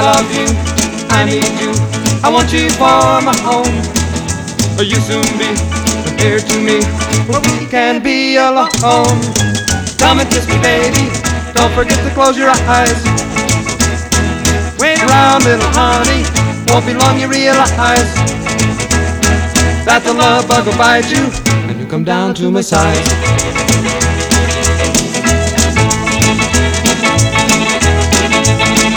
love you, I need you, I want you for my home. You soon be here to me, where we can be alone. Come and kiss me, baby, don't forget to close your eyes. Wait around, little honey, won't be long you realize that the love bug will bite you and you come down to my size.